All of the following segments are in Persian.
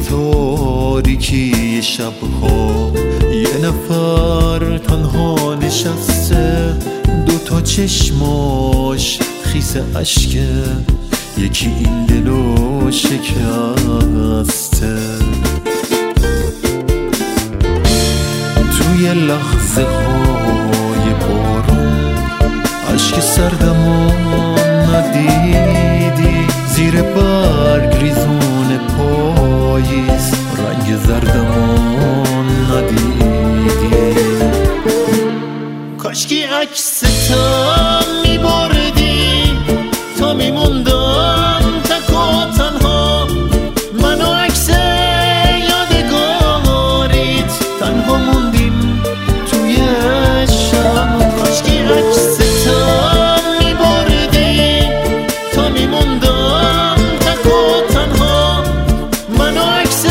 تاریکی شبها یه نفر تنها نشسته، دوتا چشماش خیس اشکه، یکی این دلو شکسته. توی لحظه های بارون اشک سردمو ندیدی، زیر برگ ریزون پاییز رنگ زردمو ندیدی. کاشکی عکستم میبردی تا میموندم تک و تنها، من و عکس یادگاریت تنها موندیم توی شب. کاشکی عکستم میبردی تا میموندم تک و تنها، من و عکس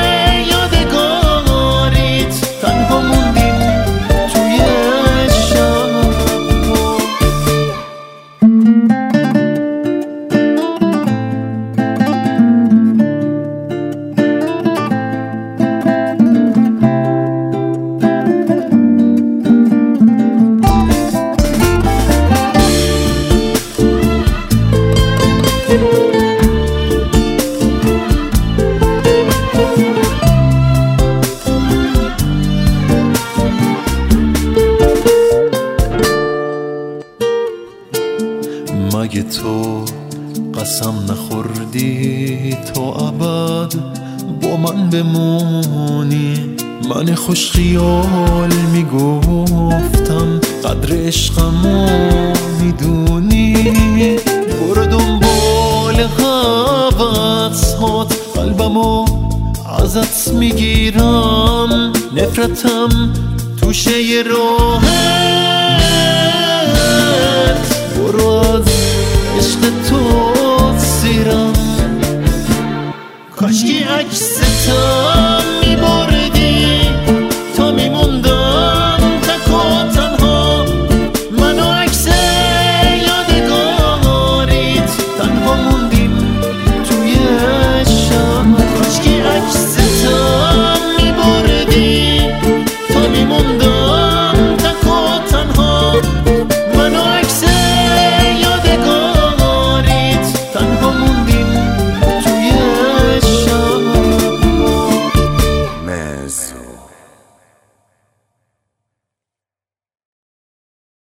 یادگاریت تنها موندیم توی شب. مگه تو قسم نخوردی تا ابد با من بمونی؟ من خوش خیال میگفتم قدر عشقمو میدونی. برو دنبال حوضهات قلبمو ازت میگیرم، نفرتم توشه ی راهت. برو از عشق تو سیرم، کاشکی عکستم